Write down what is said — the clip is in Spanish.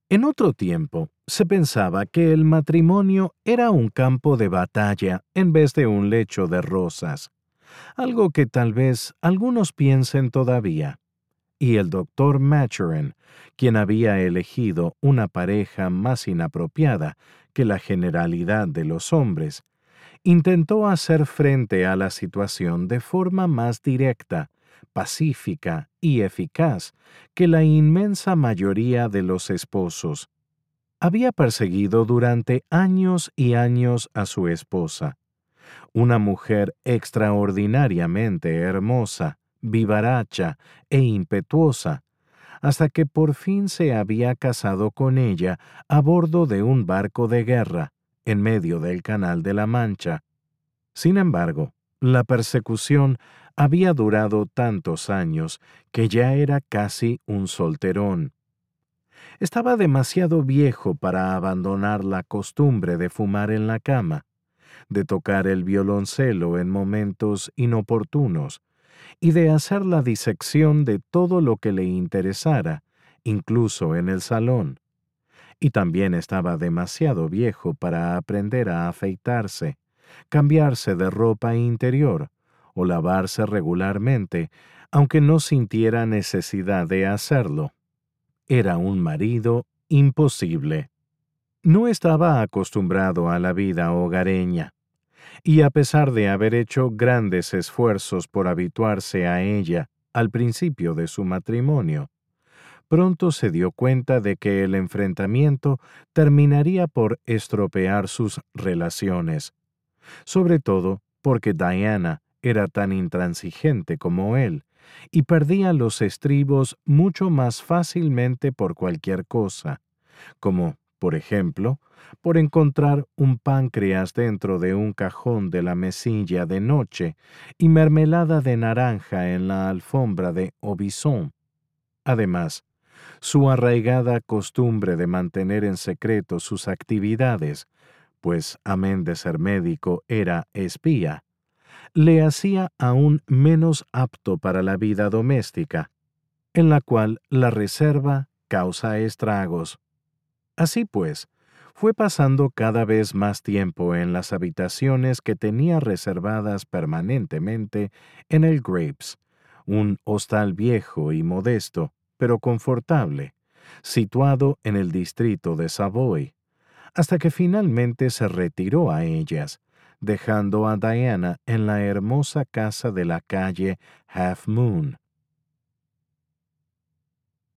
En otro tiempo, se pensaba que el matrimonio era un campo de batalla en vez de un lecho de rosas, algo que tal vez algunos piensen todavía. Y el doctor Maturin, quien había elegido una pareja más inapropiada que la generalidad de los hombres, intentó hacer frente a la situación de forma más directa, pacífica y eficaz que la inmensa mayoría de los esposos. Había perseguido durante años y años a su esposa, una mujer extraordinariamente hermosa, vivaracha e impetuosa, hasta que por fin se había casado con ella a bordo de un barco de guerra, en medio del Canal de la Mancha. Sin embargo, la persecución había durado tantos años que ya era casi un solterón. Estaba demasiado viejo para abandonar la costumbre de fumar en la cama, de tocar el violoncelo en momentos inoportunos y de hacer la disección de todo lo que le interesara, incluso en el salón. Y también estaba demasiado viejo para aprender a afeitarse, cambiarse de ropa interior o lavarse regularmente, aunque no sintiera necesidad de hacerlo. Era un marido imposible. No estaba acostumbrado a la vida hogareña, y a pesar de haber hecho grandes esfuerzos por habituarse a ella al principio de su matrimonio, pronto se dio cuenta de que el enfrentamiento terminaría por estropear sus relaciones, sobre todo porque Diana era tan intransigente como él y perdía los estribos mucho más fácilmente por cualquier cosa, como, por ejemplo, por encontrar un páncreas dentro de un cajón de la mesilla de noche y mermelada de naranja en la alfombra de Aubusson. Además, su arraigada costumbre de mantener en secreto sus actividades, pues amén de ser médico era espía, le hacía aún menos apto para la vida doméstica, en la cual la reserva causa estragos. Así pues, fue pasando cada vez más tiempo en las habitaciones que tenía reservadas permanentemente en el Grapes, un hostal viejo y modesto, pero confortable, situado en el distrito de Savoy, hasta que finalmente se retiró a ellas, dejando a Diana en la hermosa casa de la calle Half Moon,